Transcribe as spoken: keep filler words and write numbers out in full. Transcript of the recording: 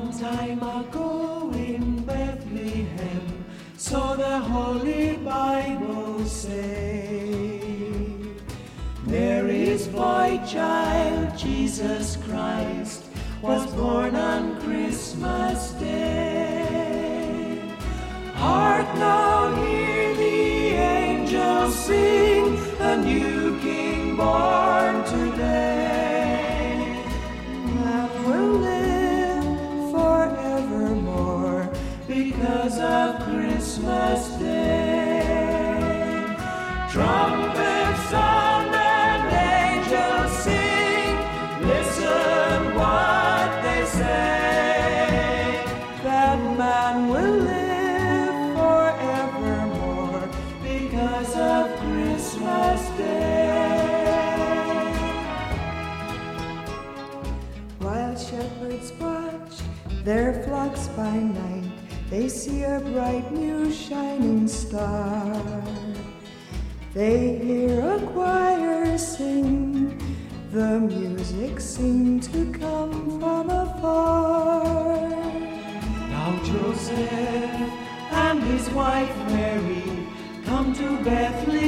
time ago in Bethlehem, so the Holy Bible say, Mary's boy child, Jesus Christ, was born on Christmas Day. Hark now, hear the angels sing, a new King born today. That will live forevermore because of Christmas Day. Trumpets sound and angels sing, listen what they say. That man will live forevermore because of Christmas Day. While shepherds watch their flocks by night, they see a bright new shining star. They hear a choir sing, the music seemed to come from afar. Now Joseph and his wife Mary come to Bethlehem